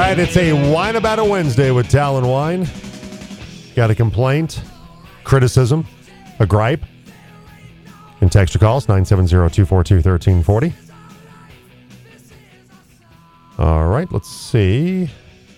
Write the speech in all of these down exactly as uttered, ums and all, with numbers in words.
right, it's a Wine About a Wednesday with Talon Wine. Got a complaint, criticism, a gripe? And text your calls, nine seven zero, two four two, one three four zero. All right, let's see.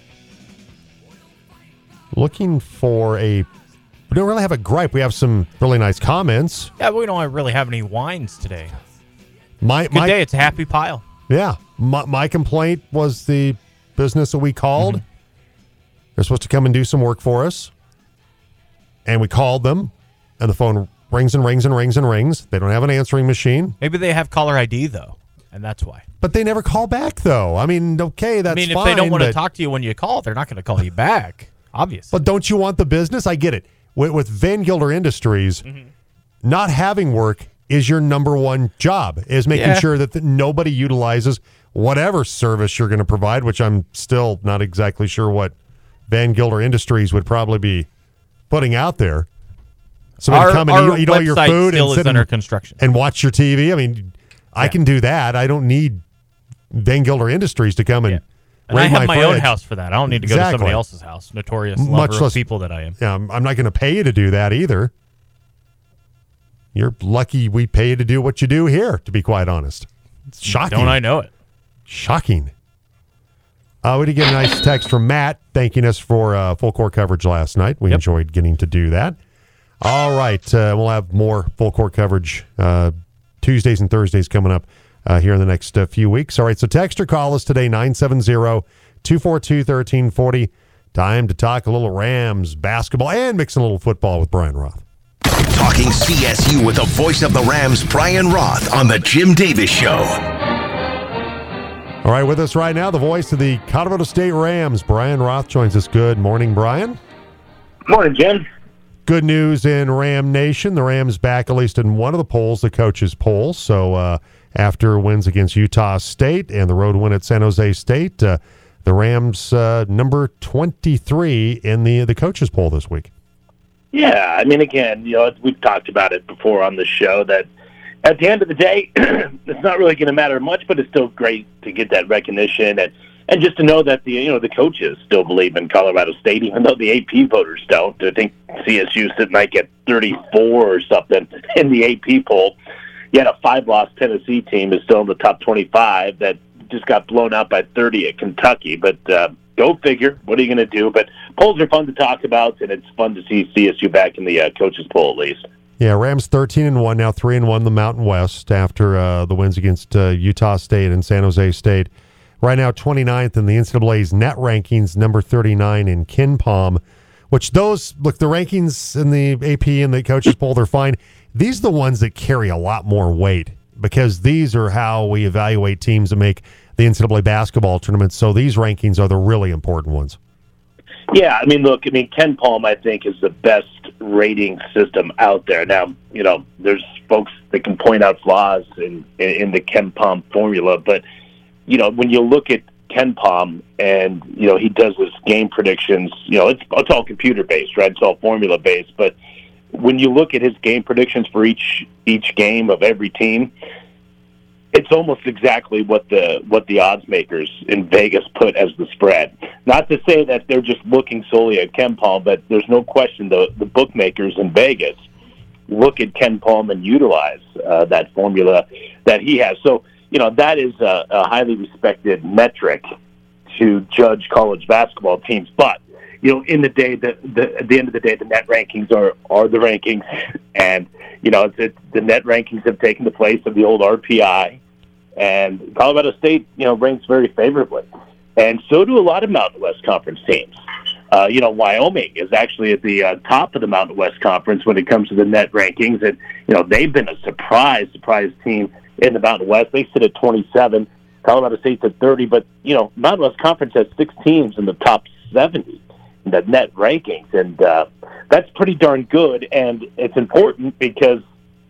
Looking for a... We don't really have a gripe. We have some really nice comments. Yeah, but we don't really have any wines today. My, Good my, day, it's a happy pile. Yeah. My, my complaint was the business that we called. Mm-hmm. They're supposed to come and do some work for us. And we called them, and the phone rings and rings and rings and rings. They don't have an answering machine. Maybe they have caller I D, though, and that's why. But they never call back, though. I mean, okay, that's fine. I mean, if fine, they don't want to but, talk to you when you call, they're not going to call you back, obviously. But don't you want the business? I get it. With, with Van Gilder Industries, mm-hmm. not having work is your number one job, is making Yeah. sure that the, nobody utilizes whatever service you're going to provide, which I'm still not exactly sure what Van Gilder Industries would probably be putting out there. Somebody our, come and our eat, eat all your website food still and is sit under and, construction. and watch your T V. I mean, I Yeah. can do that. I don't need Van Gilder Industries to come and Yeah. And raid I have my, fridge. own house for that. I don't need to go Exactly. to somebody else's house. Notorious Much lover of less- people that I am. Yeah, I'm, I'm not going to pay you to do that either. You're lucky we pay you to do what you do here, to be quite honest. It's shocking. Don't I know it? Shocking. Uh, we did get a nice text from Matt thanking us for uh, full court coverage last night. We Yep. enjoyed getting to do that. All right. Uh, we'll have more full court coverage uh, Tuesdays and Thursdays coming up uh, here in the next uh, few weeks. All right. So text or call us today, nine seven zero, two four two, one three four zero. Time to talk a little Rams basketball and mix a little football with Brian Roth. Talking C S U with the voice of the Rams, Brian Roth, on the Jim Davis Show. All right, with us right now, the voice of the Colorado State Rams, Brian Roth, joins us. Good morning, Brian. Morning, Jim. Good news in Ram Nation. The Rams back at least in one of the polls, the coaches' poll. So uh, after wins against Utah State and the road win at San Jose State, uh, the Rams uh, number twenty-three in the the coaches' poll this week. Yeah, I mean, again, you know, we've talked about it before on the show that at the end of the day, it's not really going to matter much, but it's still great to get that recognition and, and just to know that the you know the coaches still believe in Colorado State, even though the A P voters don't. I think C S U sitting like at thirty-four or something in the A P poll. Yet a five-loss Tennessee team is still in the top twenty-five that just got blown out by thirty at Kentucky. But uh, go figure. What are you going to do? But polls are fun to talk about, and it's fun to see C S U back in the uh, coaches poll at least. Yeah, Rams thirteen and one now, three and one the Mountain West after uh, the wins against uh, Utah State and San Jose State. Right now, twenty-ninth in the N C double A's net rankings, number thirty-nine in KenPom. Which those look, the rankings in the A P and the coaches poll, they're fine. These are the ones that carry a lot more weight because these are how we evaluate teams that make the N C double A basketball tournament. So these rankings are the really important ones. Yeah, I mean, look, I mean, KenPom, I think, is the best rating system out there. Now, you know, there's folks that can point out flaws in, in the KenPom formula, but, you know, when you look at KenPom and, you know, he does his game predictions, you know, it's, it's all computer-based, right? It's all formula-based, but when you look at his game predictions for each each game of every team, it's almost exactly what the what the odds makers in Vegas put as the spread. Not to say that they're just looking solely at KenPom, but there's no question the the bookmakers in Vegas look at KenPom and utilize uh, that formula that he has. So, you know, that is a, a highly respected metric to judge college basketball teams. But, you know, in the day, the, the at the end of the day, the net rankings are, are the rankings, and you know, it's, it's, the net rankings have taken the place of the old R P I, and Colorado State, you know, ranks very favorably, and so do a lot of Mountain West Conference teams. Uh, you know, Wyoming is actually at the uh, top of the Mountain West Conference when it comes to the net rankings, and you know, they've been a surprise, surprise team in the Mountain West. They sit at twenty-seven. Colorado State's at thirty, but you know, Mountain West Conference has six teams in the top seventy. The net rankings, and uh, that's pretty darn good, and it's important because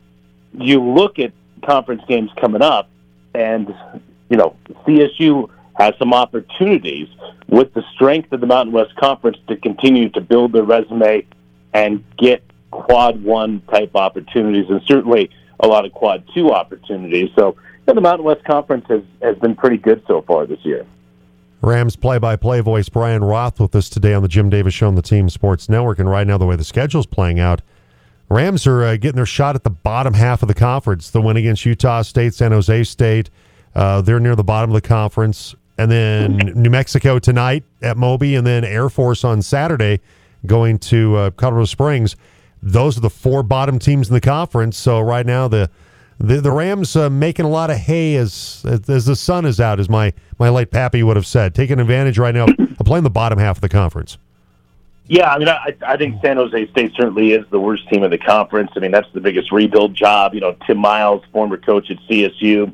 you look at conference games coming up, and you know, C S U has some opportunities with the strength of the Mountain West Conference to continue to build their resume and get quad one type opportunities, and certainly a lot of quad two opportunities. So you know, the Mountain West Conference has, has been pretty good so far this year. Rams play-by-play voice Brian Roth with us today on the Jim Davis Show on the Team Sports Network. And right now, the way the schedule's playing out, Rams are uh, getting their shot at the bottom half of the conference. The win against Utah State, San Jose State, uh, they're near the bottom of the conference. And then New Mexico tonight at Moby, and then Air Force on Saturday going to uh, Colorado Springs. Those are the four bottom teams in the conference. So right now, the The the Rams uh, making a lot of hay as, as as the sun is out, as my, my late pappy would have said, taking advantage right now of playing the bottom half of the conference. Yeah, I mean, I, I think San Jose State certainly is the worst team in the conference. I mean, that's the biggest rebuild job. You know, Tim Miles, former coach at C S U,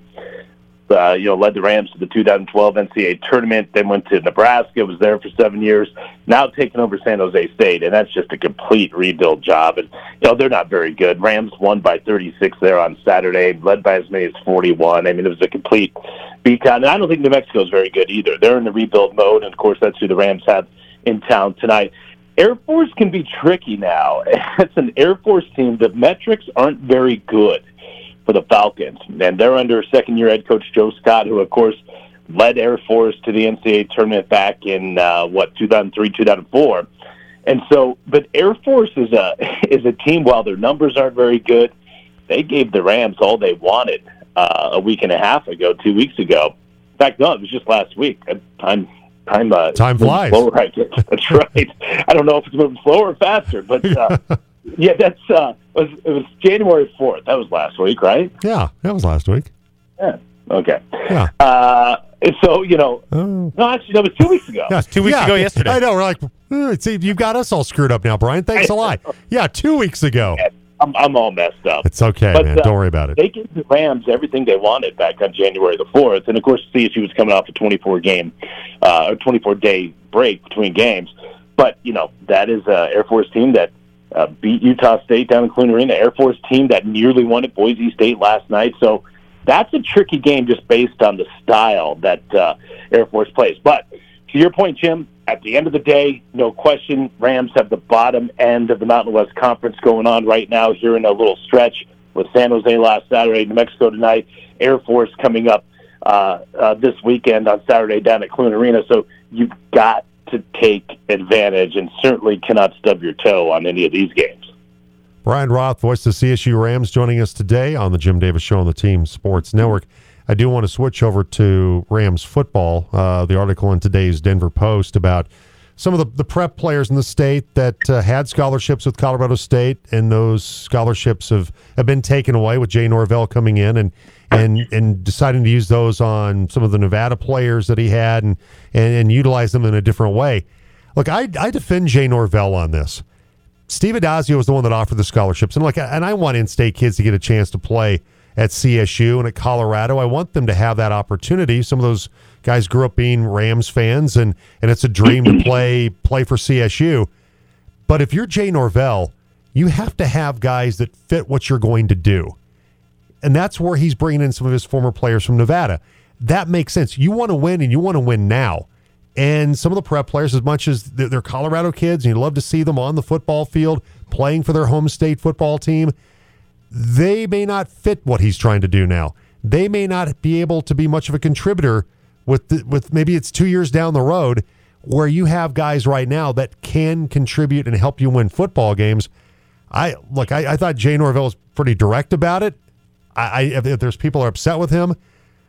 uh, you know, led the Rams to the two thousand twelve N C A A tournament, then went to Nebraska, was there for seven years, now taking over San Jose State, and that's just a complete rebuild job. And, you know, they're not very good. Rams won by thirty-six there on Saturday, led by as many as forty-one. I mean, it was a complete beatdown. And I don't think New Mexico is very good either. They're in the rebuild mode, and, of course, that's who the Rams have in town tonight. Air Force can be tricky now. It's an Air Force team. The metrics aren't very good for the Falcons, and they're under second-year head coach Joe Scott, who, of course, led Air Force to the N C A A tournament back in, uh, what, two thousand three, two thousand four. And so, but Air Force is a is a team, while their numbers aren't very good, they gave the Rams all they wanted uh, a week and a half ago, two weeks ago. In fact, no, it was just last week. Time time uh, time flies. Slower, I guess. That's right. I don't know if it's moving slower or faster, but uh, yeah, that's uh, it was, it was January fourth. That was last week, right? Yeah, that was last week. Yeah. Okay. Yeah. Uh, and so, you know, oh. no, actually, that was two weeks ago. Yeah, Two weeks yeah, ago yesterday. I know. We're like, eh, see, you've got us all screwed up now, Brian. Thanks a lot. Yeah, two weeks ago. I'm, I'm all messed up. It's okay, but, man. Uh, Don't worry about it. They gave the Rams everything they wanted back on January the fourth, and of course, C S U was coming off a twenty-four game, uh, or twenty-four day break between games. But you know, that is an Air Force team that uh, beat Utah State down in Clune Arena. Air Force team that nearly won at Boise State last night. So that's a tricky game just based on the style that uh, Air Force plays. But to your point, Jim, at the end of the day, no question, Rams have the bottom end of the Mountain West Conference going on right now here in a little stretch with San Jose last Saturday, New Mexico tonight, Air Force coming up uh, uh, this weekend on Saturday down at Clune Arena. So you've got to take advantage and certainly cannot stub your toe on any of these games. Brian Roth, voice of the C S U Rams, joining us today on the Jim Davis Show on the Team Sports Network. I do want to switch over to Rams football. Uh, the article in today's Denver Post about some of the, the prep players in the state that uh, had scholarships with Colorado State, and those scholarships have, have been taken away with Jay Norvell coming in and and and deciding to use those on some of the Nevada players that he had and, and, and utilize them in a different way. Look, I, I defend Jay Norvell on this. Steve Adazio was the one that offered the scholarships, and like, and I want in-state kids to get a chance to play at C S U and at Colorado. I want them to have that opportunity. Some of those guys grew up being Rams fans, and, and it's a dream to play play for C S U. But if you're Jay Norvell, you have to have guys that fit what you're going to do. And that's where he's bringing in some of his former players from Nevada. That makes sense. You want to win, and you want to win now. And some of the prep players, as much as they're Colorado kids, and you love to see them on the football field playing for their home state football team, they may not fit what he's trying to do now. They may not be able to be much of a contributor with the, with maybe it's two years down the road, where you have guys right now that can contribute and help you win football games. I look, I, I thought Jay Norvell was pretty direct about it. I, I if, if there's people are upset with him,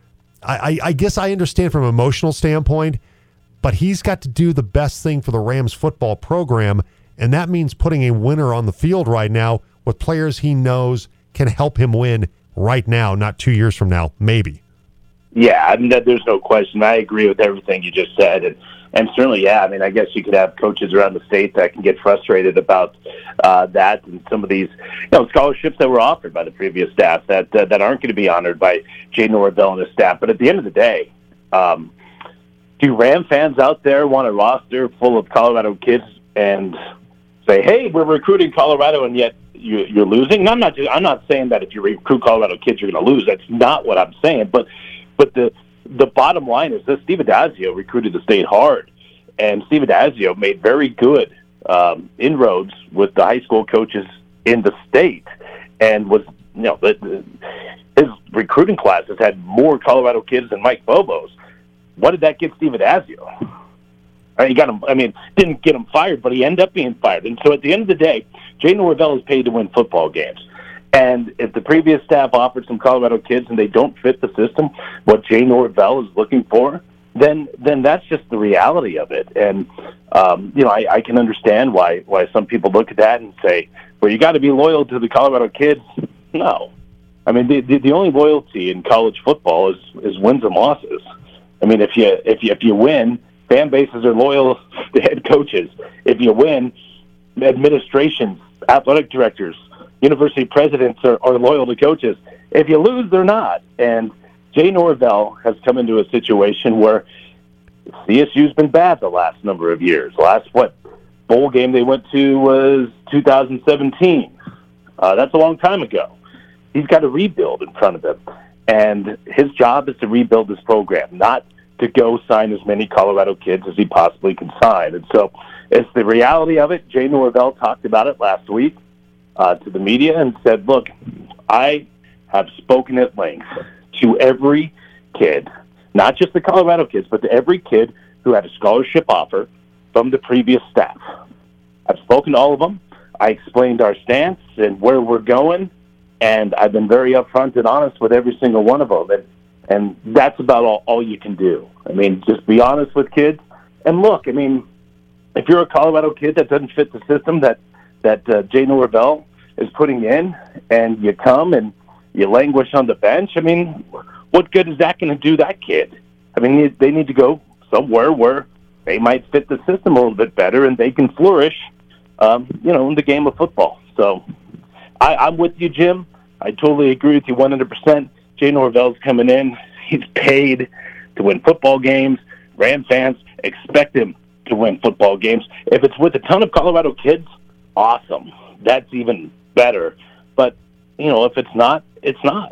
I, I, I guess I understand from an emotional standpoint, but he's got to do the best thing for the Rams football program, and that means putting a winner on the field right now with players he knows can help him win right now, not two years from now, maybe. Yeah, I mean, there's no question. I agree with everything you just said. And, and certainly, yeah, I mean, I guess you could have coaches around the state that can get frustrated about uh, that and some of these, you know, scholarships that were offered by the previous staff that uh, that aren't going to be honored by Jay Norvell and his staff. But at the end of the day, um, do Ram fans out there want a roster full of Colorado kids and say, hey, we're recruiting Colorado, and yet you, you're losing? And I'm not I'm not saying that if you recruit Colorado kids, you're going to lose. That's not what I'm saying. But but the the bottom line is this: Steve Adazio recruited the state hard, and Steve Adazio made very good um, inroads with the high school coaches in the state, and was you know the, the, his recruiting classes had more Colorado kids than Mike Bobo's. what did that get Steve Adazio? Right, he got him. I mean, didn't get him fired, but he ended up being fired. And so, at the end of the day, Jay Norvell is paid to win football games. And if the previous staff offered some Colorado kids and they don't fit the system, what Jay Norvell is looking for, then then that's just the reality of it. And um, you know, I, I can understand why why some people look at that and say, "Well, you got to be loyal to the Colorado kids." No, I mean the, the the only loyalty in college football is is wins and losses. I mean, if you if you if you win, fan bases are loyal to head coaches. If you win, administrations, athletic directors, university presidents are, are loyal to coaches. If you lose, they're not. And Jay Norvell has come into a situation where C S U's been bad the last number of years. The last, what, bowl game they went to was two thousand seventeen. Uh, that's a long time ago. He's got to rebuild in front of him. And his job is to rebuild this program, not to go sign as many Colorado kids as he possibly can sign. And so it's the reality of it. Jay Norvell talked about it last week uh, to the media and said, look, I have spoken at length to every kid, not just the Colorado kids, but to every kid who had a scholarship offer from the previous staff. I've spoken to all of them. I explained our stance and where we're going, and I've been very upfront and honest with every single one of them. And, and that's about all, all you can do. I mean, just be honest with kids. And look, I mean, if you're a Colorado kid that doesn't fit the system that, that uh, Jay Norvell is putting in, and you come and you languish on the bench, I mean, what good is that going to do that kid? I mean, they need to go somewhere where they might fit the system a little bit better and they can flourish, um, you know, in the game of football. So I, I'm with you, Jim. I totally agree with you one hundred percent. Jay Norvell's coming in. He's paid to win football games. Ram fans expect him to win football games. If it's with a ton of Colorado kids, awesome. That's even better. But, you know, if it's not, it's not.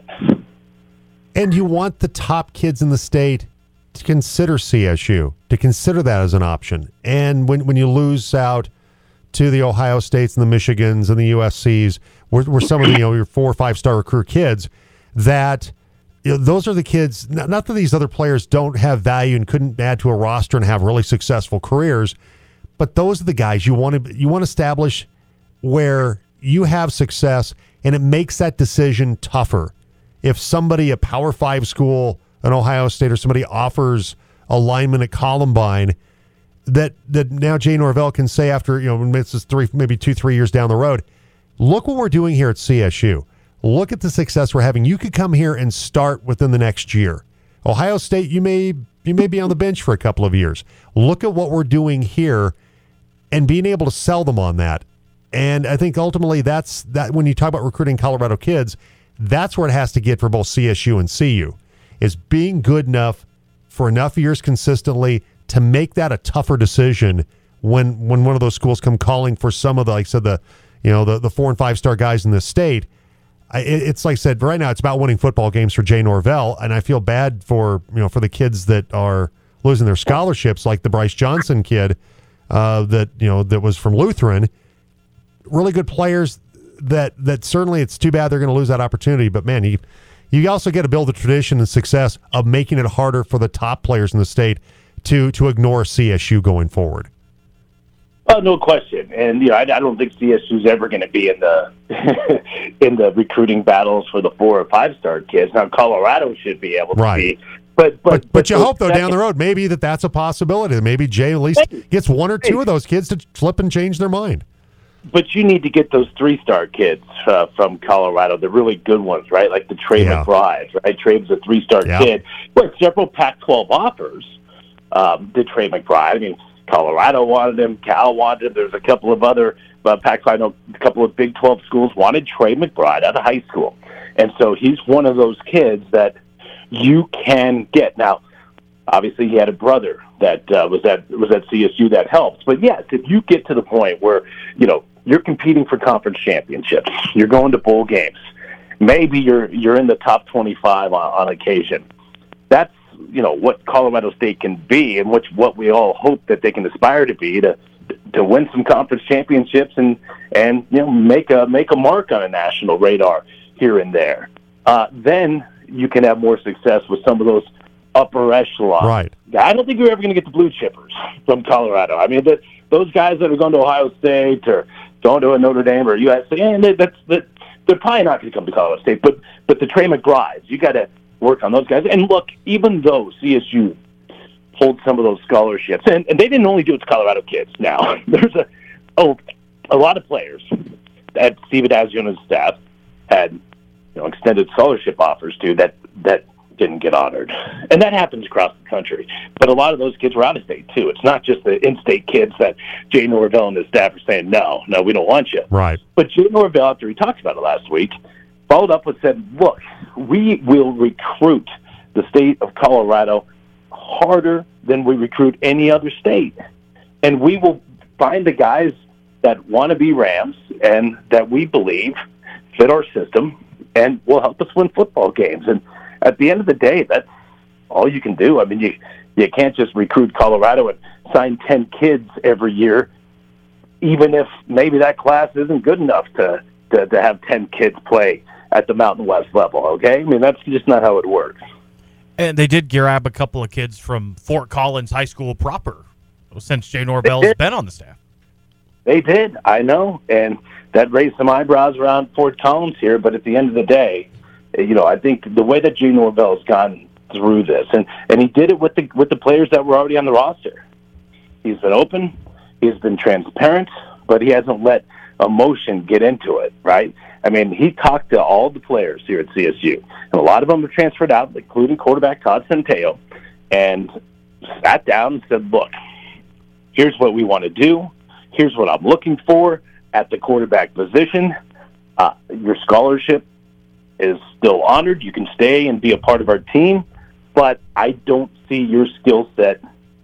And you want the top kids in the state to consider C S U, to consider that as an option. And when, when you lose out to the Ohio States and the Michigans and the U S Cs, where, where some of the, you know, your four or five star recruit kids, that you know, those are the kids, not, not that these other players don't have value and couldn't add to a roster and have really successful careers, but those are the guys you want to you want to establish where you have success, and it makes that decision tougher. If somebody, a Power Five school, an Ohio State or somebody offers a lineman at Columbine, that that now Jay Norvell can say after, you know, this is three, maybe two, three years down the road, look what we're doing here at C S U. Look at the success we're having. You could come here and start within the next year. Ohio State, you may you may be on the bench for a couple of years. Look at what we're doing here and being able to sell them on that. And I think ultimately that's that when you talk about recruiting Colorado kids, that's where it has to get for both C S U and C U, is being good enough for enough years consistently to make that a tougher decision when when one of those schools come calling for some of the, like I said, the you know the, the four and five star guys in this state. I, it, it's like I said, right now it's about winning football games for Jay Norvell, and I feel bad for you know for the kids that are losing their scholarships, like the Bryce Johnson kid uh, that you know that was from Lutheran. Really good players that that certainly it's too bad they're going to lose that opportunity. But man, you you also get to build the tradition and success of making it harder for the top players in the state to to ignore C S U going forward. Oh, no question. And you know, I, I don't think C S U's ever going to be in the in the recruiting battles for the four or five star kids. Now, Colorado should be able to right. be. But but, but, but, but you hope, though, second, down the road, maybe that that's a possibility. Maybe Jay at least gets one or two of those kids to flip and change their mind. But you need to get those three-star kids uh, from Colorado, the really good ones, right? Like the Trey yeah. McBride, right? Trey was a three-star yeah. kid. Well, several Pac twelve offers um, did Trey McBride. I mean, Colorado wanted him. Cal wanted him. There's a couple of other uh, Pac five, a couple of Big twelve schools wanted Trey McBride out of high school. And so he's one of those kids that you can get. Now, obviously, he had a brother that uh, was at was at C S U that helped. But yes, if you get to the point where you know you're competing for conference championships, you're going to bowl games, maybe you're you're in the top twenty-five on, on occasion. That's you know what Colorado State can be, and which what we all hope that they can aspire to be to to win some conference championships and and you know make a make a mark on a national radar here and there. Uh, then you can have more success with some of those upper echelon. Right. I don't think you're ever going to get the blue chippers from Colorado. I mean, the, those guys that are going to Ohio State or going to a Notre Dame or U S C, and they, that's that they're probably not going to come to Colorado State. But but the Trey McBrides, you got to work on those guys. And look, even though C S U pulled some of those scholarships, and, and they didn't only do it to Colorado kids. Now there's a oh, a lot of players that Steve Adazio and his staff had, you know, extended scholarship offers to that that didn't get honored, and that happens across the country. But a lot of those kids were out of state too. It's not just the in-state kids that Jay Norvell and his staff are saying, no, no, we don't want you. Right. But Jay Norvell, after he talked about it last week, followed up and said, look, we will recruit the state of Colorado harder than we recruit any other state, and we will find the guys that want to be Rams and that we believe fit our system and will help us win football games. And at the end of the day, that's all you can do. I mean, you you can't just recruit Colorado and sign ten kids every year, even if maybe that class isn't good enough to, to, to have ten kids play at the Mountain West level, okay? I mean, that's just not how it works. And they did grab a couple of kids from Fort Collins High School proper since Jay Norvell's been on the staff. They did, I know, and that raised some eyebrows around Fort Collins here, but at the end of the day, you know, I think the way that Jay Norvell has gone through this, and, and he did it with the with the players that were already on the roster. He's been open, he's been transparent, but he hasn't let emotion get into it, right? I mean, he talked to all the players here at C S U, and a lot of them were transferred out, including quarterback Todd Centeio, and sat down and said, look, here's what we want to do. Here's what I'm looking for at the quarterback position. Uh, your scholarship is still honored. You can stay and be a part of our team, but I don't see your skill set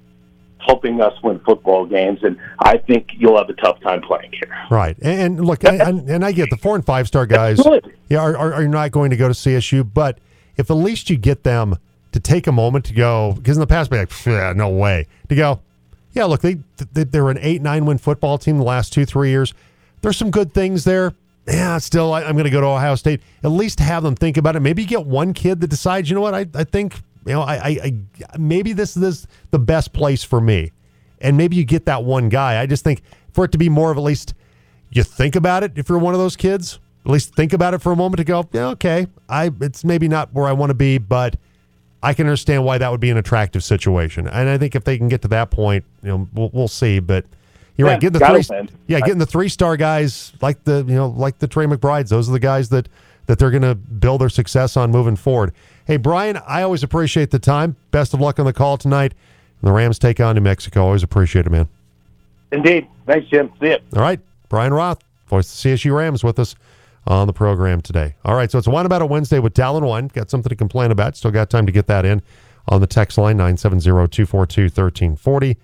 helping us win football games, and I think you'll have a tough time playing here. Right. And, and look, and, and I get the four and five star guys yeah, are, are, are not going to go to C S U, but if at least you get them to take a moment to go, because in the past, be like, yeah, no way, to go, yeah, look, they, they, they were an eight, nine win football team the last two, three years. There's some good things there. Yeah, still, I, I'm going to go to Ohio State. At least have them think about it. Maybe you get one kid that decides, you know what, I, I think, you know, I, I, I maybe this is the best place for me. And maybe you get that one guy. I just think for it to be more of at least you think about it if you're one of those kids, at least think about it for a moment to go, yeah, okay, I it's maybe not where I want to be, but I can understand why that would be an attractive situation. And I think if they can get to that point, you know, we'll, we'll see. But you're yeah, right, getting the three, yeah, getting the three star guys like the you know like the Trey McBrides. Those are the guys that that they're going to build their success on moving forward. Hey, Brian, I always appreciate the time. Best of luck on the call tonight. The Rams take on New Mexico. Always appreciate it, man. Indeed. Thanks, Jim. See you. All right, Brian Roth, voice of the C S U Rams, with us on the program today. All right, so it's One About a Wednesday with Talon One. Got something to complain about. Still got time to get that in on the text line, nine seven zero, two four two, one three four zero.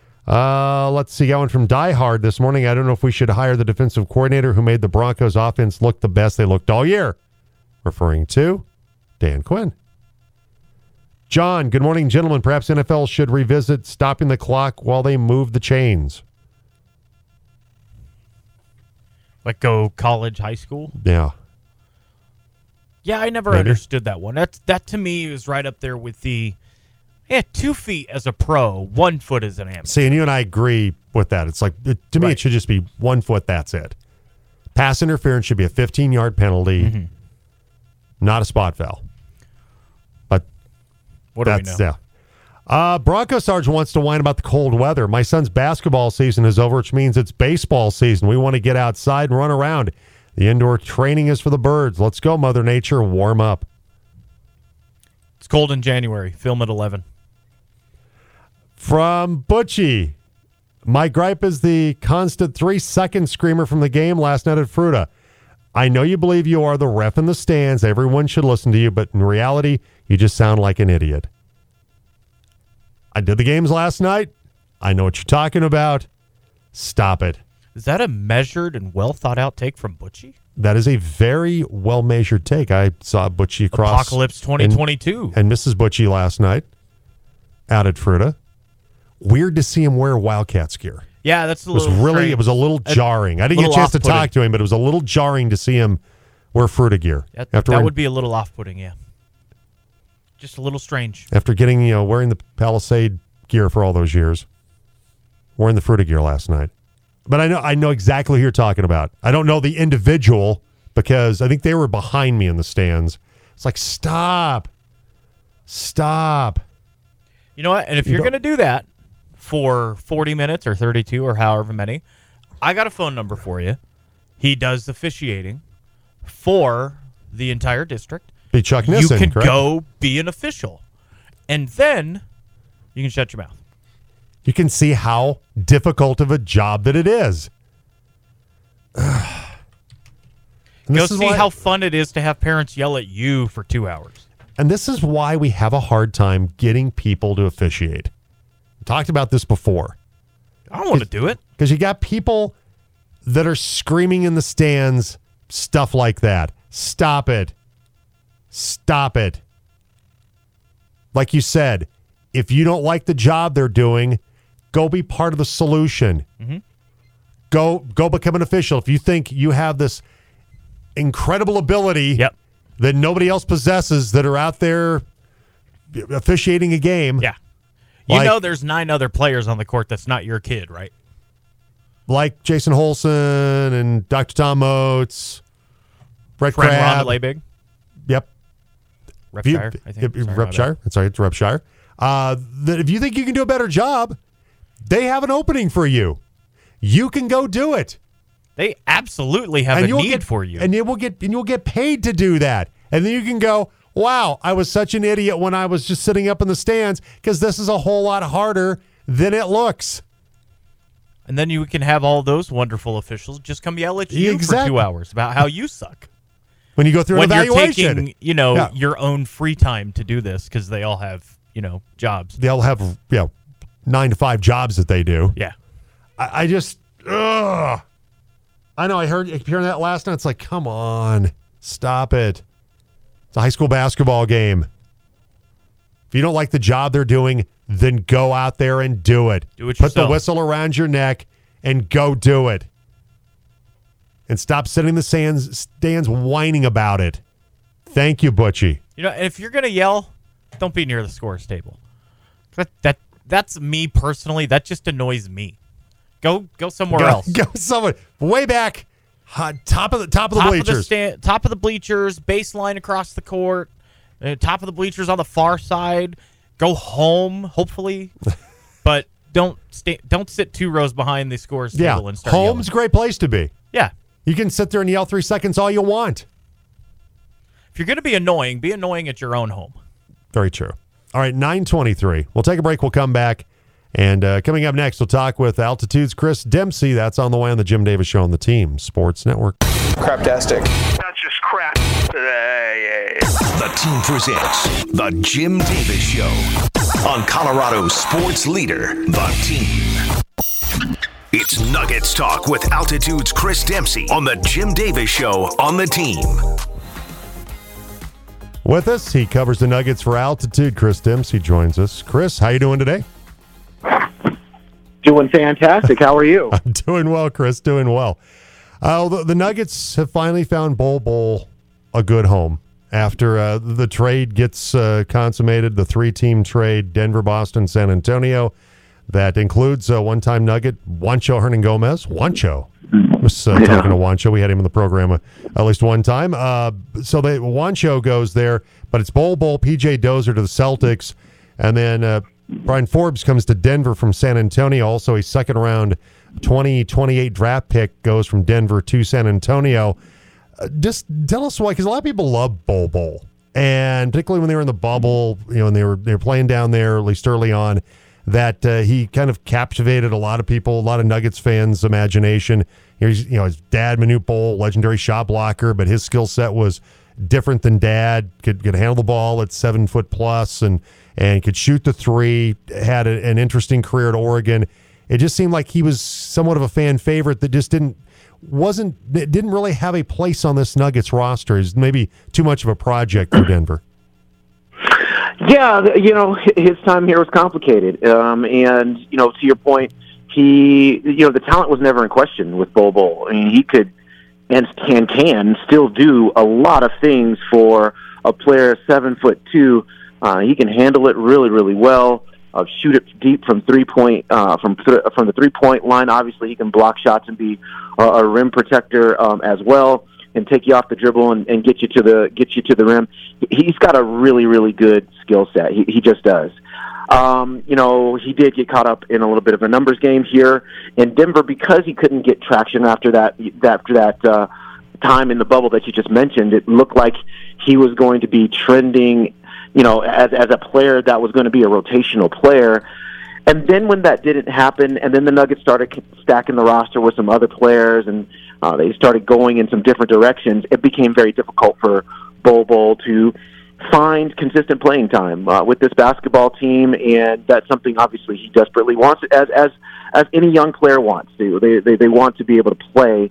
Uh, let's see, going from Die Hard this morning. I don't know if we should hire the defensive coordinator who made the Broncos offense look the best they looked all year. Referring to Dan Quinn. John, good morning, gentlemen. Perhaps N F L should revisit stopping the clock while they move the chains. Like go college, high school? Yeah. Yeah, I never Maybe. understood that one. That, that to me is right up there with the, yeah, two feet as a pro, one foot as an amateur. See, and you and I agree with that. It's like, it, to me, Right. it should just be one foot, that's it. Pass interference should be a fifteen-yard penalty, Mm-hmm. not a spot foul. But What do we that's, know? yeah. Uh, Bronco Sarge wants to whine about the cold weather. My son's basketball season is over, which means it's baseball season. We want to get outside and run around. The indoor training is for the birds. Let's go, Mother Nature. Warm up. It's cold in January. Film at eleven. From Butchie, my gripe is the constant three-second screamer from the game last night at Fruta. I know you believe you are the ref in the stands. Everyone should listen to you, but in reality, you just sound like an idiot. I did the games last night. I know what you're talking about. Stop it. Is that a measured and well thought out take from Butchie? That is a very well-measured take. I saw Butchie across Apocalypse twenty twenty-two. and, and Missus Butchie last night out at Fruta. Weird to see him wear Wildcats gear. Yeah, that's a It was little really, strange. it was a little jarring. I didn't get a little chance to talk off-putting. to him, but it was a little jarring to see him wear Fruta gear. That, After that wearing- would be a little off putting, yeah. just a little strange. After getting, you know, wearing the Palisade gear for all those years, wearing the Fruita gear last night. But I know I know exactly who you're talking about. I don't know the individual because I think they were behind me in the stands. It's like, stop. Stop. You know what? And if you're going to do that for forty minutes or thirty-two or however many, I got a phone number for you. He does officiating for the entire district. Be Chuck Nissen, You can correct? go be an official. And then you can shut your mouth. You can see how difficult of a job that it is. Go see why, how fun it is to have parents yell at you for two hours. And this is why we have a hard time getting people to officiate. We talked about this before. I don't want to do it. Because you got people that are screaming in the stands, stuff like that. Stop it. Stop it. Like you said, if you don't like the job they're doing, go be part of the solution. Mm-hmm. Go go become an official. If you think you have this incredible ability yep. that nobody else possesses that are out there officiating a game. Yeah. You like, know there's nine other players on the court that's not your kid, right? Like Jason Holson and Doctor Tom Oates, Brett Friend Crabb. Ron DeLay-Big. Yep. Repshire, I think. Sorry, Repshire. That's right, it's Repshire. Uh, that if you think you can do a better job, they have an opening for you. You can go do it. They absolutely have and a need get, for you. And you will get and you'll get paid to do that. And then you can go, wow, I was such an idiot when I was just sitting up in the stands because this is a whole lot harder than it looks. And then you can have all those wonderful officials just come yell at you exactly. for two hours about how you suck. When you go through when an evaluation. You're taking, you know, yeah. your own free time to do this because they all have, you know, jobs. They all have, you know, nine to five jobs that they do. Yeah. I, I just, ugh. I know I heard hearing that last night. It's like, come on, stop it. It's a high school basketball game. If you don't like the job they're doing, then go out there and do it. Do it Put yourself. the whistle around your neck and go do it. And stop sitting in the stands, stands whining about it. Thank you, Butchie. You know, if you're going to yell, don't be near the scores table. That, that That's me personally. That just annoys me. Go go somewhere go, else. Go somewhere. Way back. Uh, top of the top of the top bleachers. Of the stand, top of the bleachers, baseline across the court, uh, top of the bleachers on the far side. Go home, hopefully, but don't stay, don't sit two rows behind the scores yeah. table and start Home's yelling. a great place to be. Yeah, you can sit there and yell three seconds all you want. If you're going to be annoying, be annoying at your own home. Very true. All right, nine twenty-three. We'll take a break. We'll come back. And uh, coming up next, we'll talk with Altitude's Chris Dempsey. That's on the way on the Jim Davis Show on the Team Sports Network. Craptastic. That's just crap. Uh, yeah, yeah. The Team presents The Jim Davis Show on Colorado's sports leader, The Team. It's Nuggets Talk with Altitude's Chris Dempsey on The Jim Davis Show on the Team. With us, he covers the Nuggets for Altitude. Chris Dempsey joins us. Chris, how you doing today? Doing fantastic. How are you? I'm doing well, Chris. Doing well. Uh, the, the Nuggets have finally found Bol Bol a good home after uh, the trade gets uh, consummated, the three-team trade, Denver, Boston, San Antonio. That includes uh, one-time Nugget, Juancho Hernangomez. Juancho. I was uh, Yeah. talking to Juancho. We had him in the program uh, at least one time. Uh, so they, Juancho goes there, but it's Bol Bol, P J Dozier to the Celtics, and then uh, Brian Forbes comes to Denver from San Antonio. Also, a second-round twenty twenty-eight draft pick goes from Denver to San Antonio. Uh, just tell us why, because a lot of people love Bol Bol, and particularly when they were in the bubble, you know, and they were they were playing down there, at least early on, that uh, he kind of captivated a lot of people, a lot of Nuggets fans' imagination. Here's, you know, his dad, Manute Bol, legendary shot blocker, but his skill set was different than dad. Could could handle the ball at seven foot plus, and and could shoot the three. Had a, an interesting career at Oregon. It just seemed like he was somewhat of a fan favorite that just didn't wasn't didn't really have a place on this Nuggets roster. Is maybe too much of a project for Denver. Yeah, you know, his time here was complicated. Um, and, you know, to your point, he, you know, the talent was never in question with Bol Bol. I mean, he could and can, can still do a lot of things for a player seven foot two Uh, he can handle it really, really well. Uh, shoot it deep from three point uh, from th- from the three point line. Obviously, he can block shots and be a, a rim protector um, as well, and take you off the dribble and, and get you to the get you to the rim. He's got a really, really good skill set. He, he just does. Um, you know, he did get caught up in a little bit of a numbers game here in Denver because he couldn't get traction after that after that uh, time in the bubble that you just mentioned. It looked like he was going to be trending, you know, as as a player that was going to be a rotational player. And then when that didn't happen, and then the Nuggets started stacking the roster with some other players, and uh, they started going in some different directions, it became very difficult for Bol Bol to find consistent playing time uh, with this basketball team, and that's something obviously he desperately wants, as as as any young player wants to. They they, they want to be able to play.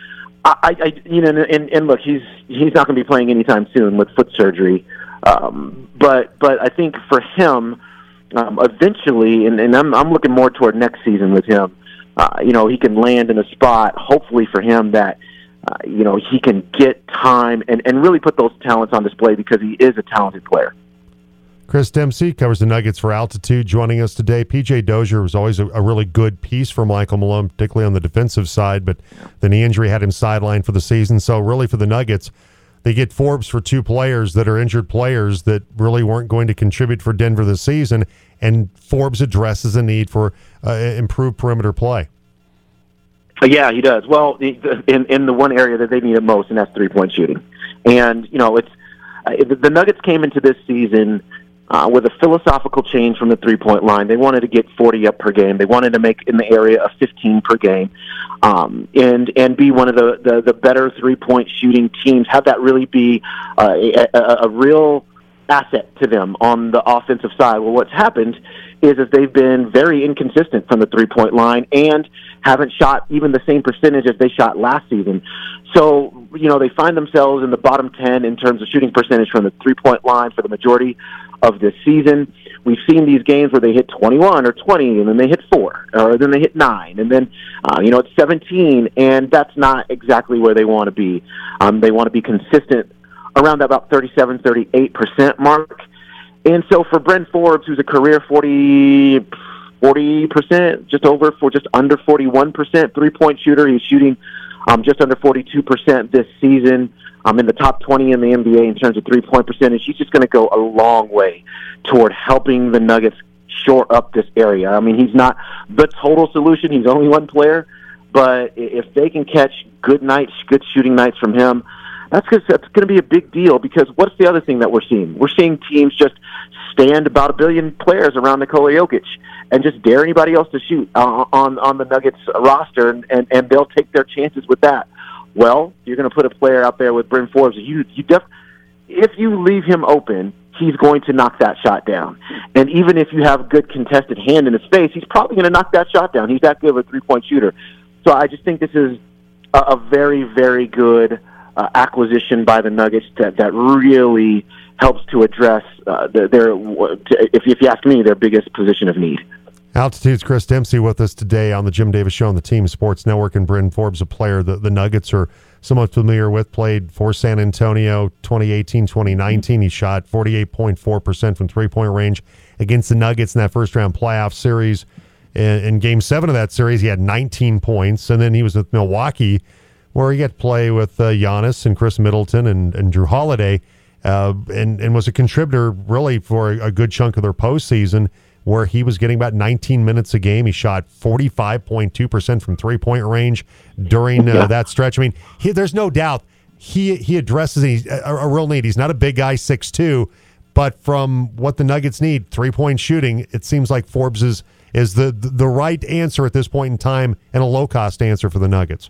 I, I you know, and, and look, he's he's not going to be playing anytime soon with foot surgery, um, but but I think for him, um, eventually, and, and I'm I'm looking more toward next season with him. Uh, you know, he can land in a spot, hopefully for him, that uh, you know, he can get time and, and really put those talents on display because he is a talented player. Chris Dempsey covers the Nuggets for Altitude, joining us today. P J Dozier was always a, a really good piece for Michael Malone, particularly on the defensive side, but the knee injury had him sidelined for the season. So really for the Nuggets, they get Forbes for two players that are injured players that really weren't going to contribute for Denver this season, and Forbes addresses a need for uh, improved perimeter play. Yeah, he does. Well, in in the one area that they need it most, and that's three-point shooting. And, you know, it's uh, the Nuggets came into this season uh, with a philosophical change from the three-point line. They wanted to get forty up per game. They wanted to make in the area of fifteen per game, um, and and be one of the, the, the better three-point shooting teams, have that really be uh, a, a, a real asset to them on the offensive side. Well, what's happened is, is they've been very inconsistent from the three-point line and haven't shot even the same percentage as they shot last season. So, you know, they find themselves in the bottom ten in terms of shooting percentage from the three-point line for the majority of this season. We've seen these games where they hit twenty-one or twenty, and then they hit four, or then they hit nine, and then, uh, you know, it's seventeen, and that's not exactly where they want to be. Um, they want to be consistent around that about thirty-seven, thirty-eight percent mark. And so for Bryn Forbes, who's a career forty, forty percent, just over, for just under forty-one percent three-point shooter, he's shooting um, just under forty-two percent this season. Um, in the top twenty in the N B A in terms of three-point percentage. He's just going to go a long way toward helping the Nuggets shore up this area. I mean, he's not the total solution. He's only one player. But if they can catch good nights, good shooting nights from him, that's going that's going to be a big deal, because what's the other thing that we're seeing? We're seeing teams just stand about a billion players around Nikola Jokic and just dare anybody else to shoot uh, on, on the Nuggets roster, and, and, and they'll take their chances with that. Well, you're going to put a player out there with Bryn Forbes. You, you def- if you leave him open, he's going to knock that shot down. And even if you have good contested hand in his face, he's probably going to knock that shot down. He's that good of a three-point shooter. So I just think this is a, a very, very good uh, acquisition by the Nuggets that, that really helps to address uh, their, their if, if you ask me, their biggest position of need. Altitude's Chris Dempsey with us today on the Jim Davis Show on the Team Sports Network. And Bryn Forbes, a player that the Nuggets are somewhat familiar with, played for San Antonio twenty eighteen twenty nineteen. He shot forty-eight point four percent from three-point range against the Nuggets in that first-round playoff series. In, in Game seven of that series, he had nineteen points. And then he was with Milwaukee, where he got to play with uh, Giannis and Chris Middleton and, and Drew Holiday, uh, and, and was a contributor really for a, a good chunk of their postseason, where he was getting about nineteen minutes a game. He shot forty-five point two percent from three-point range during uh, yeah. that stretch. I mean, he, there's no doubt he he addresses a, a, a real need. He's not a big guy, six two, but from what the Nuggets need, three-point shooting, it seems like Forbes is, is the, the right answer at this point in time, and a low-cost answer for the Nuggets.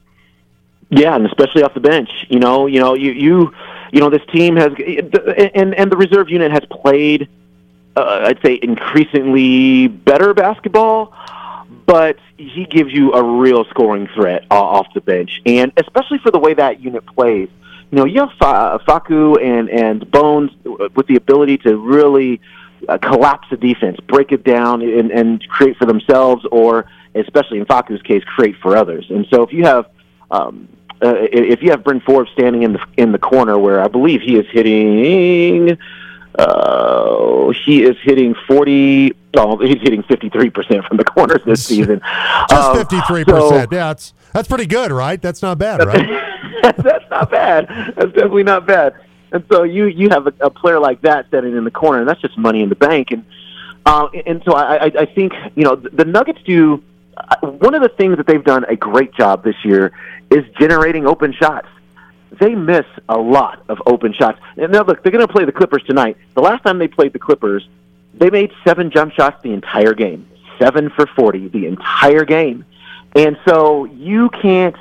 Yeah, and especially off the bench. You know, you know, you you, you know, this team has, and and the reserve unit has played, Uh, I'd say, increasingly better basketball, but he gives you a real scoring threat uh, off the bench, and especially for the way that unit plays. You know, you have Fa- Facu and, and Bones with the ability to really uh, collapse the defense, break it down, and, and create for themselves, or, especially in Facu's case, create for others. And so if you have um, uh, if you have Bryn Forbes standing in the in the corner, where I believe he is hitting Uh, he is hitting forty. No, he's hitting fifty-three percent from the corners this season. Just fifty-three percent. So, yeah, that's that's pretty good, right? That's not bad, right? That's not bad. That's definitely not bad. And so you you have a, a player like that standing in the corner, and that's just money in the bank. And uh, and so I, I I think you know the Nuggets do uh, one of the things that they've done a great job this year is generating open shots. They miss a lot of open shots. And now, look, they're going to play the Clippers tonight. The last time they played the Clippers, they made seven jump shots the entire game. Seven for forty the entire game. And so you can't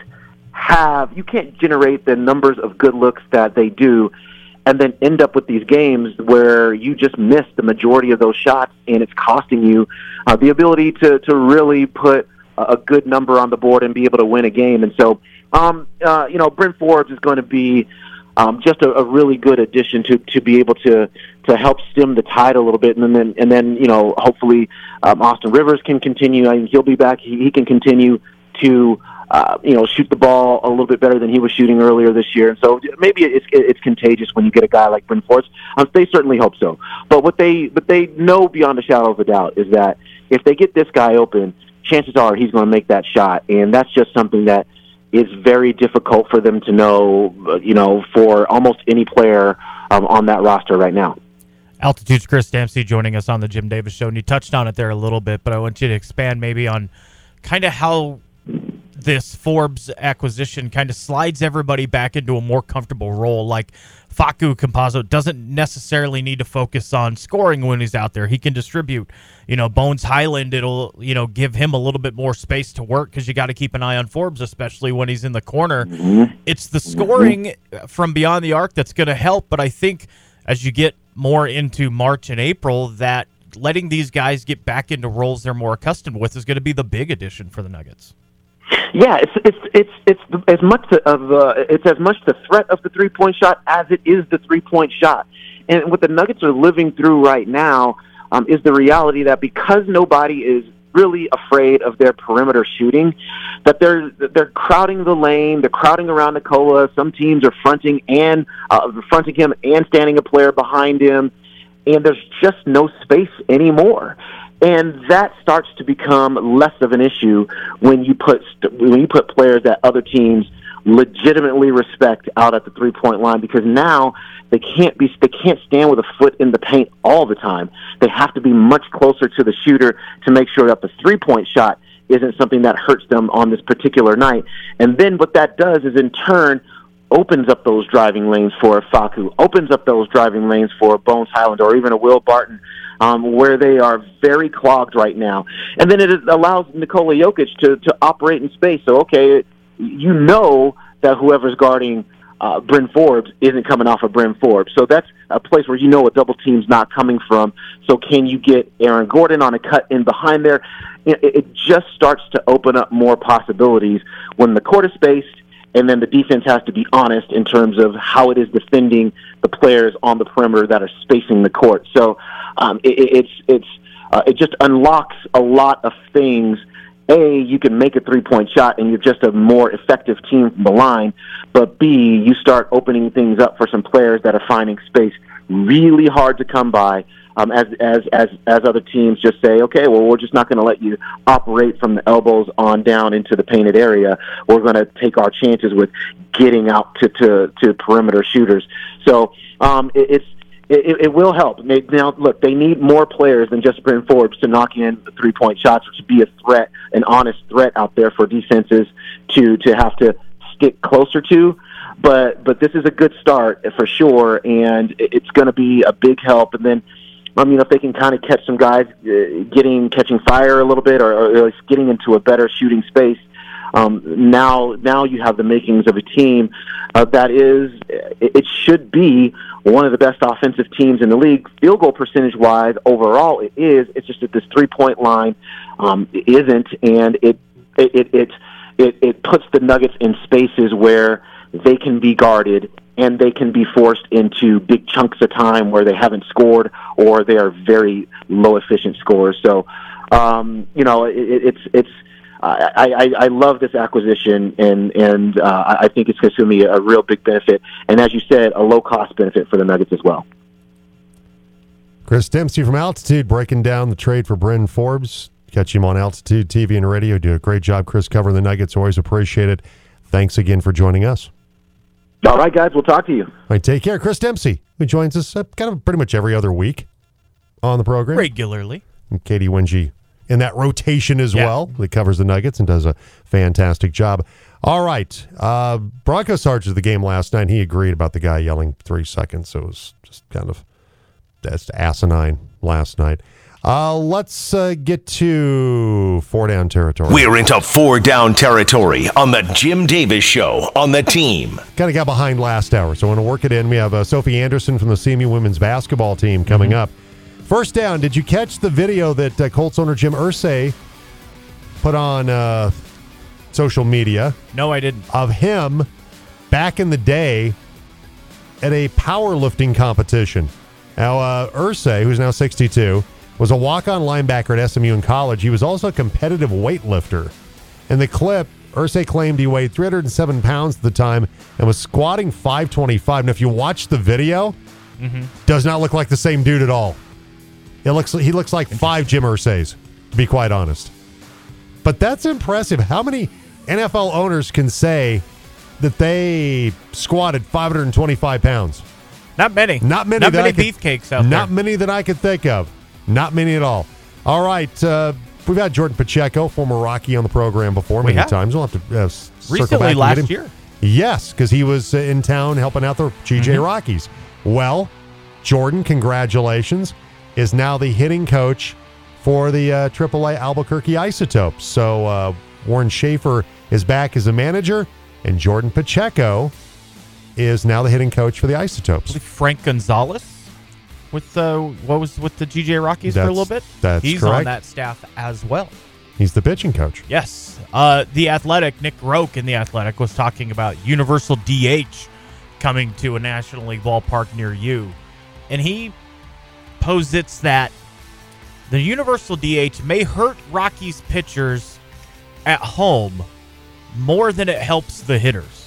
have, you can't generate the numbers of good looks that they do and then end up with these games where you just miss the majority of those shots and it's costing you uh, the ability to, to really put a good number on the board and be able to win a game. And so, Um, uh, you know, Bryn Forbes is going to be um, just a, a really good addition to, to be able to, to help stem the tide a little bit, and then and then you know hopefully um, Austin Rivers can continue. I mean, he'll be back. He, he can continue to uh, you know shoot the ball a little bit better than he was shooting earlier this year. And so maybe it's it's contagious when you get a guy like Bryn Forbes. Um, they certainly hope so. But what they but they know beyond a shadow of a doubt is that if they get this guy open, chances are he's going to make that shot, and that's just something that is very difficult for them to know, you know, for almost any player um, on that roster right now. Altitude's Chris Dempsey joining us on the Jim Davis Show, and you touched on it there a little bit, but I want you to expand maybe on kind of how this Forbes acquisition kind of slides everybody back into a more comfortable role. Like Facu Campazzo doesn't necessarily need to focus on scoring when he's out there. He can distribute. You know, Bones Highland, it'll, you know, give him a little bit more space to work because you got to keep an eye on Forbes, especially when he's in the corner. Mm-hmm. It's the scoring mm-hmm. from beyond the arc that's going to help, but I think as you get more into March and April, that letting these guys get back into roles they're more accustomed with is going to be the big addition for the Nuggets. Yeah, it's it's it's it's as much of uh, it's as much the threat of the three point shot as it is the three point shot. And what the Nuggets are living through right now um, is the reality that because nobody is really afraid of their perimeter shooting, that they're they're crowding the lane, they're crowding around Nikola. Some teams are fronting and uh, fronting him and standing a player behind him, and there's just no space anymore. And that starts to become less of an issue when you put when you put players that other teams legitimately respect out at the three point line, because now they can't be they can't stand with a foot in the paint all the time. They have to be much closer to the shooter to make sure that the three point shot isn't something that hurts them on this particular night. And then what that does is in turn opens up those driving lanes for a Facu, opens up those driving lanes for a Bones Highland or even a Will Barton, um, where they are very clogged right now. And then it allows Nikola Jokic to, to operate in space. So, okay, you know that whoever's guarding uh, Bryn Forbes isn't coming off of Bryn Forbes. So that's a place where you know a double team's not coming from. So can you get Aaron Gordon on a cut in behind there? It, it just starts to open up more possibilities when the court is spaced, and then the defense has to be honest in terms of how it is defending the players on the perimeter that are spacing the court. So um, it, it's it's uh, it just unlocks a lot of things. A, you can make a three-point shot and you're just a more effective team from the line. But B, you start opening things up for some players that are finding space really hard to come by. Um, as as as as other teams just say, okay, well, we're just not going to let you operate from the elbows on down into the painted area. We're going to take our chances with getting out to to, to perimeter shooters. So um, it, it's it, it will help. Now, look, they need more players than just Bryn Forbes to knock in the three point shots, or to be a threat, an honest threat out there for defenses to to have to stick closer to. But but this is a good start for sure, and it's going to be a big help. And then, I mean, if they can kind of catch some guys uh, getting catching fire a little bit, or, or at least getting into a better shooting space, um, now now you have the makings of a team uh, that is, it, it should be one of the best offensive teams in the league. Field goal percentage wise, overall, it is. It's just that this three point line um, isn't, and it it it it it, it puts the Nuggets in spaces where they can be guarded and they can be forced into big chunks of time where they haven't scored, or they are very low efficient scorers. So, um, you know, it, it's it's. Uh, I, I I love this acquisition, and and uh, I think it's going to be a real big benefit, and as you said, a low cost benefit for the Nuggets as well. Chris Dempsey from Altitude breaking down the trade for Bryn Forbes. Catch him on Altitude T V and radio. Do a great job, Chris, covering the Nuggets. Always appreciate it. Thanks again for joining us. All right, guys. We'll talk to you. All right, take care. Chris Dempsey, who joins us uh, kind of pretty much every other week on the program. Regularly. And Katie Wingy in that rotation as Yeah. well. That covers the Nuggets and does a fantastic job. All right. Uh, Bronco Sarge of the game last night, he agreed about the guy yelling three seconds. So it was just kind of that's asinine last night. Uh, let's uh, get to four down territory. We're into four down territory on the Jim Davis Show on the team. Kind of got behind last hour, so I want to work it in. We have uh, Sophie Anderson from the C M U women's basketball team coming up. First down, did you catch the video that uh, Colts owner Jim Irsay put on uh, social media No, I didn't. of him back in the day at a powerlifting competition? Now, uh, Irsay, who's now sixty-two, was a walk-on linebacker at S M U in college. He was also a competitive weightlifter. In the clip, Irsay claimed he weighed three hundred seven pounds at the time and was squatting five twenty-five. And if you watch the video, Mm-hmm. does not look like the same dude at all. It looks he looks like five Jim Irsays, to be quite honest. But that's impressive. How many N F L owners can say that they squatted five hundred twenty-five pounds? Not many. Not many. Not that many I could- beefcakes out Not there. many that I could think of. Not many at all. All right. Uh, we've had Jordan Pacheco, former Rocky, on the program before We many have. times. We'll have to uh, s- circle Recently, back and last get him. year. Yes, because he was uh, in town helping out the G J Mm-hmm. Rockies. Well, Jordan, congratulations, is now the hitting coach for the uh, triple A Albuquerque Isotopes. So uh, Warren Schaefer is back as a manager, and Jordan Pacheco is now the hitting coach for the Isotopes. Frank Gonzalez with uh, what was with the G J Rockies for a That's- little bit. that's He's on correct. that staff as well. He's the pitching coach. Yes. Uh, the Athletic, Nick Roque in The Athletic was talking about Universal D H coming to a National League ballpark near you. And he posits that the Universal D H may hurt Rockies pitchers at home more than it helps the hitters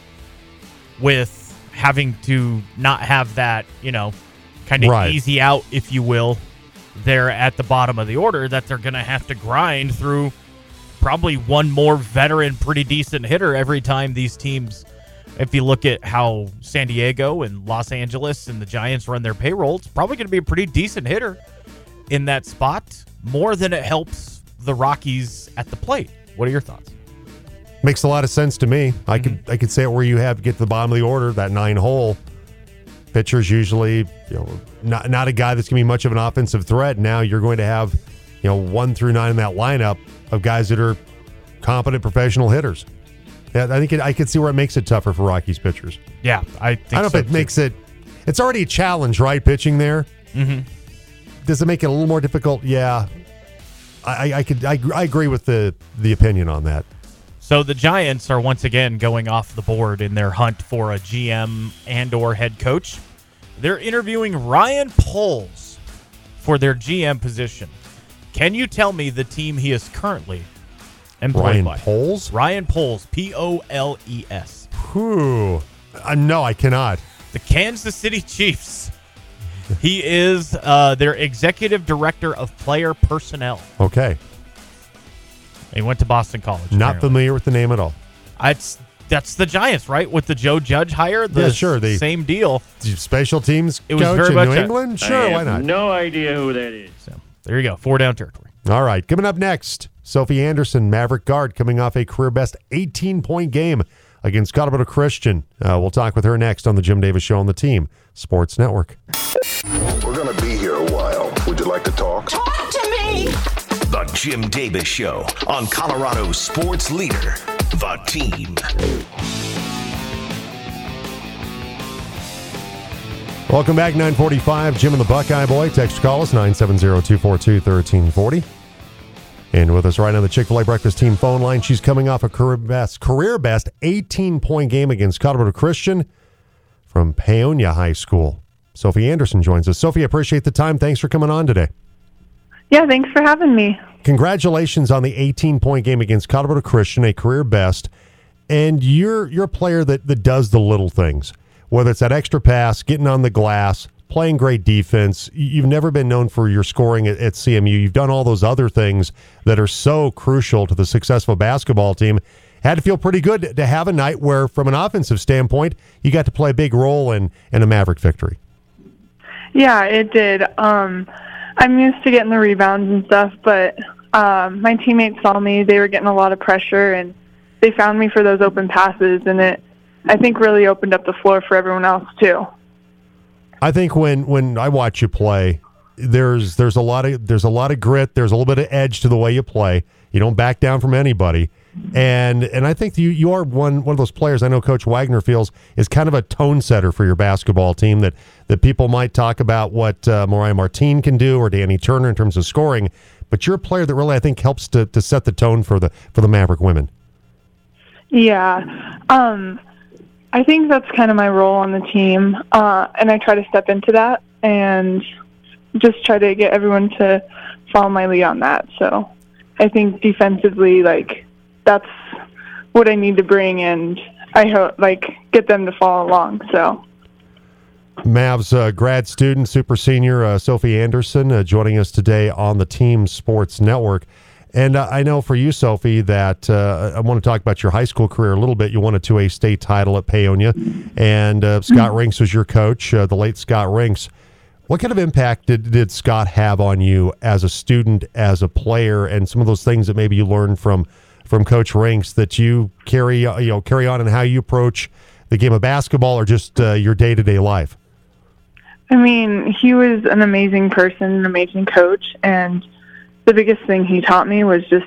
with having to not have that, you know, kind of Right. easy out, if you will, there at the bottom of the order that they're going to have to grind through probably one more veteran, pretty decent hitter every time these teams. If you look at how San Diego and Los Angeles and the Giants run their payroll, it's probably going to be a pretty decent hitter in that spot, more than it helps the Rockies at the plate. What are your thoughts? Makes a lot of sense to me. I could I could say it where you have to get to the bottom of the order, that nine hole. Pitcher's usually, you know, not not a guy that's going to be much of an offensive threat. Now you're going to have, you know, one through nine in that lineup of guys that are competent professional hitters. Yeah, I think it, I could see where it makes it tougher for Rockies pitchers. Yeah, I think I don't know so if it too. makes it. It's already a challenge, right? Pitching there. Mm-hmm. Does it make it a little more difficult? Yeah, I, I, I could. I, I agree with the the opinion on that. So the Giants are once again going off the board in their hunt for a G M and or head coach. They're interviewing Ryan Poles for their G M position. Can you tell me the team he is currently employed Ryan by? Poles? Ryan Poles, P O L E S. Whew. Uh, no, I cannot. The Kansas City Chiefs. He is uh, their executive director of player personnel. Okay. He went to Boston College. Not apparently. familiar with the name at all. It's, that's the Giants, right? With the Joe Judge hire? The Yeah, sure, the- same deal. Special teams It was coach very in much New a- England? Sure, why not? No idea who that is. So there you go. Four down territory. All right. Coming up next, Sophie Anderson, Maverick guard, coming off a career-best eighteen-point game against Colorado Christian. Uh, we'll talk with her next on the Jim Davis Show on the Team Sports Network. We're going to be here a while. Would you like to talk? Talk to me. The Jim Davis Show on Colorado's sports leader, The Team. Welcome back, nine forty-five. Jim and the Buckeye Boy. Text or call us, nine seven zero, two four two, one three four zero. And with us right now, the Chick-fil-A Breakfast Team phone line. She's coming off a career best, career best eighteen-point game against Colorado Christian from Paonia High School. Sophie Anderson joins us. Sophie, I appreciate the time. Thanks for coming on today. Yeah, thanks for having me. Congratulations on the eighteen-point game against Colorado Christian, a career best. And you're you're a player that, that does the little things, whether it's that extra pass, getting on the glass, playing great defense. You've never been known for your scoring at, at C M U. You've done all those other things that are so crucial to the successful basketball team. Had to feel pretty good to have a night where, from an offensive standpoint, you got to play a big role in, in a Maverick victory. Yeah, it did. Um, I'm used to getting the rebounds and stuff, but um, my teammates saw me. They were getting a lot of pressure, and they found me for those open passes, and it, I think, really opened up the floor for everyone else, too. I think when, when I watch you play, there's there's a lot of there's a lot of grit. There's a little bit of edge to the way you play. You don't back down from anybody. And and I think you you are one one of those players I know Coach Wagner feels is kind of a tone setter for your basketball team, that, that people might talk about what uh, Mariah Martin can do or Danny Turner in terms of scoring, but you're a player that really I think helps to, to set the tone for the for the Maverick women. Yeah. Um, I think that's kind of my role on the team, uh, and I try to step into that and just try to get everyone to follow my lead on that. So I think defensively, like, that's what I need to bring, and I hope like get them to follow along. So, Mavs uh, grad student, super senior uh, Sophie Anderson uh, joining us today on the Team Sports Network. And uh, I know for you, Sophie, that uh, I want to talk about your high school career a little bit. You won a two A state title at Paonia, and uh, Scott Rinks was your coach, uh, the late Scott Rinks. What kind of impact did, did Scott have on you as a student, as a player, and some of those things that maybe you learned from from Coach Rinks that you carry you know carry on in how you approach the game of basketball or just uh, your day to day life? I mean, he was an amazing person, an amazing coach, and the biggest thing he taught me was just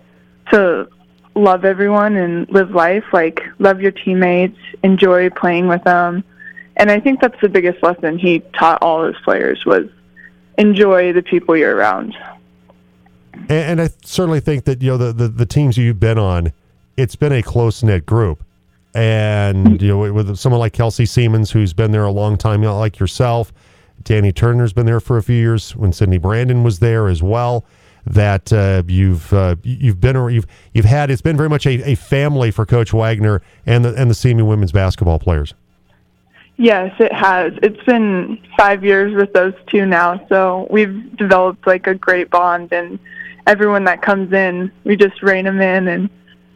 to love everyone and live life, like love your teammates, enjoy playing with them. And I think that's the biggest lesson he taught all his players was enjoy the people you're around. And, and I certainly think that, you know, the, the, the teams you've been on, it's been a close-knit group. And, you know, with someone like Kelsey Siemens, who's been there a long time, you know, like yourself, Danny Turner's been there for a few years when Sydney Brandon was there as well, that uh, you've uh, you've been you've you've had it's been very much a, a family for Coach Wagner and the and the C M U women's basketball players. Yes, it has. It's been five years with those two now, so we've developed like a great bond, and everyone that comes in, we just rein them in, and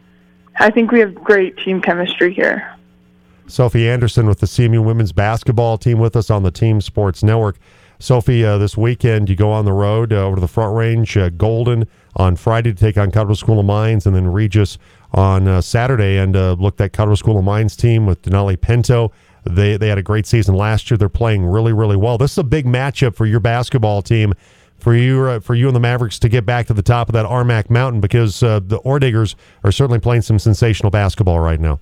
I think we have great team chemistry here. Sophie Anderson with the C M U women's basketball team with us on the Team Sports Network. Sophie, uh, this weekend you go on the road uh, over to the Front Range, uh, Golden on Friday to take on Colorado School of Mines, and then Regis on uh, Saturday. And uh, look, that Colorado School of Mines team with Denali Pinto, they they had a great season last year. They're playing really, really well. This is a big matchup for your basketball team, for you uh, for you and the Mavericks to get back to the top of that Armac Mountain, because uh, the Orediggers are certainly playing some sensational basketball right now.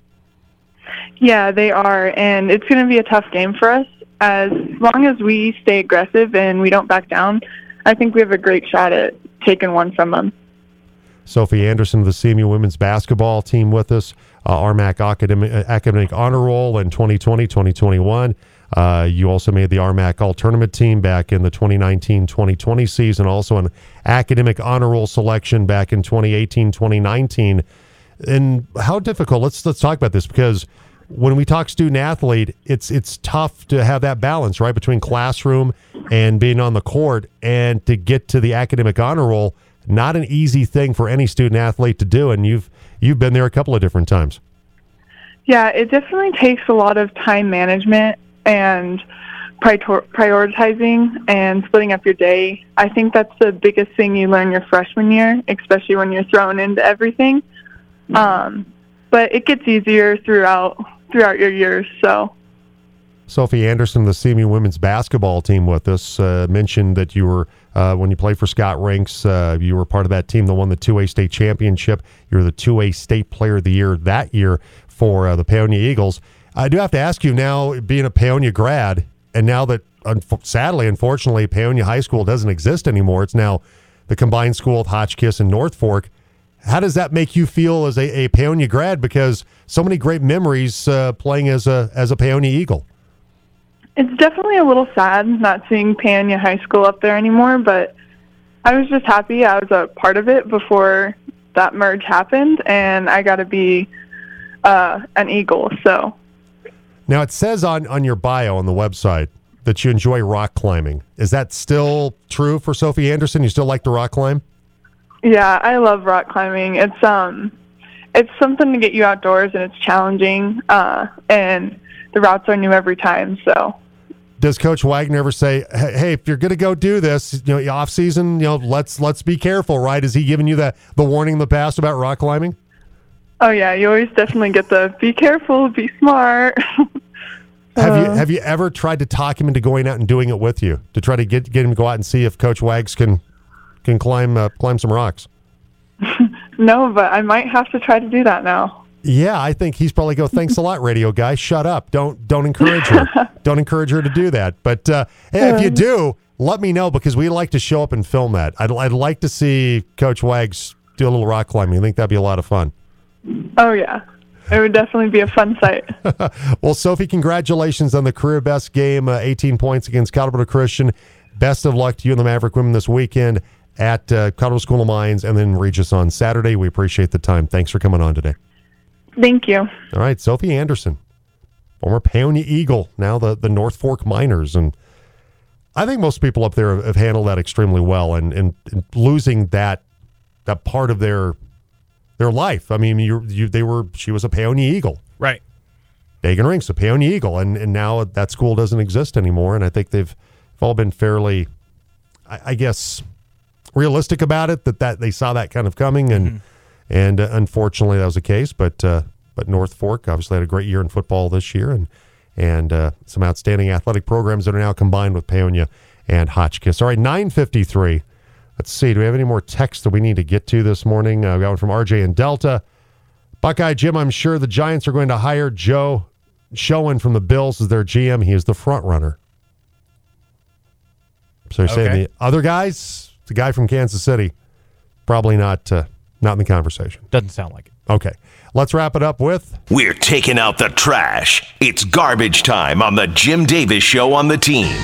Yeah, they are, and it's going to be a tough game for us. As long as we stay aggressive and we don't back down, I think we have a great shot at taking one from them. Sophie Anderson of the C M U women's basketball team with us, uh, Armac Academic, uh, Academic Honor Roll in twenty twenty, twenty twenty-one. Uh, you also made the Armac All-Tournament team back in the twenty nineteen, twenty twenty season, also an Academic Honor Roll selection back in twenty eighteen, twenty nineteen. And how difficult, let's let's talk about this, because when we talk student athlete, it's it's tough to have that balance, right, between classroom and being on the court, and to get to the academic honor roll, not an easy thing for any student athlete to do, and you've you've been there a couple of different times. Yeah, it definitely takes a lot of time management and prior- prioritizing and splitting up your day. I think that's the biggest thing you learn your freshman year, especially when you're thrown into everything. Um, but it gets easier throughout throughout your years. So, Sophie Anderson, the C M U women's basketball team with us, uh, mentioned that you were, uh, when you played for Scott Rinks, uh, you were part of that team that won the two A state championship. You were the two A state player of the year that year for uh, the Paonia Eagles. I do have to ask you now, being a Paonia grad, and now that, un- sadly, unfortunately, Paonia High School doesn't exist anymore, it's now the combined school of Hotchkiss and North Fork. How does that make you feel as a, a Paonia grad? Because so many great memories uh, playing as a as a Paonia Eagle. It's definitely a little sad not seeing Paonia High School up there anymore, but I was just happy I was a part of it before that merge happened, and I got to be uh, an Eagle. So now it says on, on your bio on the website that you enjoy rock climbing. Is that still true for Sophie Anderson? You still like to rock climb? Yeah, I love rock climbing. It's um, it's something to get you outdoors, and it's challenging. Uh, and the routes are new every time. So, does Coach Wagner ever say, "Hey, if you're going to go do this, you know, off season, you know, let's let's be careful"? Right? Is he giving you the the warning in the past about rock climbing? Oh yeah, you always definitely get the "be careful, be smart." Have you have you ever tried to talk him into going out and doing it with you to try to get get him to go out and see if Coach Wags can can climb uh, climb some rocks? No, but I might have to try to do that now. Yeah, I think he's probably go, "Thanks a lot, radio guy. Shut up. Don't don't encourage her. Don't encourage her to do that." But uh, hey, if you do, let me know because we'd like to show up and film that. I'd I'd like to see Coach Wags do a little rock climbing. I think that'd be a lot of fun. Oh yeah. It would definitely be a fun sight. Well, Sophie, congratulations on the career best game, uh, eighteen points against Colorado Christian. Best of luck to you and the Maverick women this weekend at uh, Colorado School of Mines and then Regis on Saturday. We appreciate the time. Thanks for coming on today. Thank you. All right, Sophie Anderson, former Paonia Eagle, now the, the North Fork Miners. And I think most people up there have, have handled that extremely well and, and, and losing that that part of their their life. I mean, you, you, they were. She was a Paonia Eagle, right? Dagan Rinks, a Paonia Eagle, and and now that school doesn't exist anymore. And I think they've all been fairly, I, I guess, realistic about it. That, that they saw that kind of coming, and mm-hmm. and uh, unfortunately that was the case. But uh, but North Fork obviously had a great year in football this year, and and uh, some outstanding athletic programs that are now combined with Paonia and Hotchkiss. All right, nine fifty-three. Let's see. Do we have any more texts that we need to get to this morning? Uh, we got one from R J in Delta. Buckeye Jim, I'm sure the Giants are going to hire Joe Schoen from the Bills as their G M. He is the front runner. So you're saying Okay. the other guys, the guy from Kansas City, probably not uh, not in the conversation. Doesn't sound like it. Okay. Let's wrap it up with... We're taking out the trash. It's garbage time on the Jim Davis Show on the Team.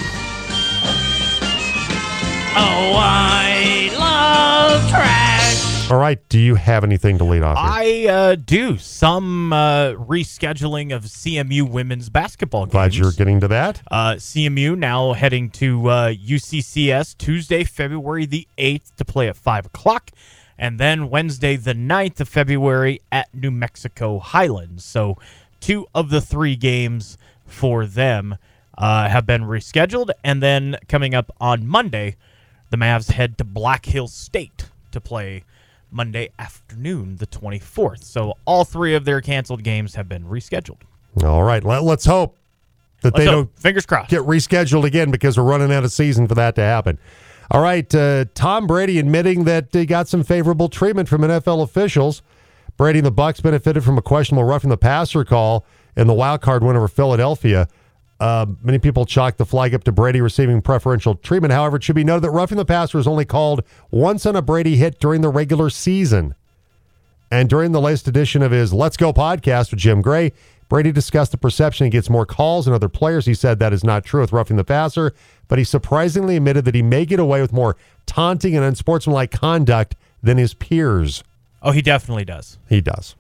Oh, I love trash. All right. Do you have anything to lead off here? I uh, do. Some uh, rescheduling of C M U women's basketball games. Glad you're getting to that. Uh, C M U now heading to uh, U C C S Tuesday, February the eighth to play at five o'clock. And then Wednesday the ninth of February at New Mexico Highlands. So two of the three games for them uh, have been rescheduled. And then coming up on Monday, the Mavs head to Black Hills State to play Monday afternoon, the twenty-fourth. So all three of their canceled games have been rescheduled. All right. Let, let's hope that Let's they hope. don't Fingers crossed. get rescheduled again because we're running out of season for that to happen. All right. Uh, Tom Brady admitting that he got some favorable treatment from N F L officials. Brady and the Bucs benefited from a questionable roughing the passer call in the wild card win over Philadelphia. Uh, many people chalk the flag up to Brady receiving preferential treatment. However, it should be noted that roughing the passer was only called once on a Brady hit during the regular season. And during the latest edition of his Let's Go podcast with Jim Gray, Brady discussed the perception he gets more calls than other players. He said that is not true with roughing the passer, but he surprisingly admitted that he may get away with more taunting and unsportsmanlike conduct than his peers. Oh, he definitely does. He does.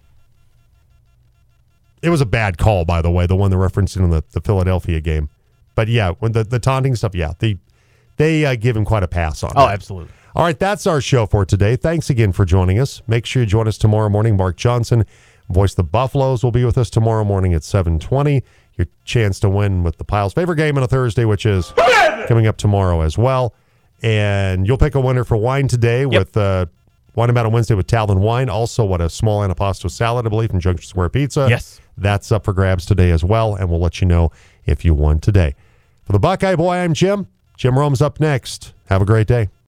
It was a bad call, by the way, the one they're referencing in the, the Philadelphia game. But yeah, when the, the taunting stuff, yeah, they they uh, give him quite a pass on Oh, that. absolutely. All right, that's our show for today. Thanks again for joining us. Make sure you join us tomorrow morning. Mark Johnson, voice of the Buffaloes, will be with us tomorrow morning at seven twenty. Your chance to win with the Piles' favorite game on a Thursday, which is coming up tomorrow as well. And you'll pick a winner for wine today Yep. with uh, Wine About on Wednesday with Talon Wine. Also, what a small antipasto salad, I believe, from Junction Square Pizza. Yes. That's up for grabs today as well, and we'll let you know if you won today. For the Buckeye Boy, I'm Jim. Jim Rome's up next. Have a great day.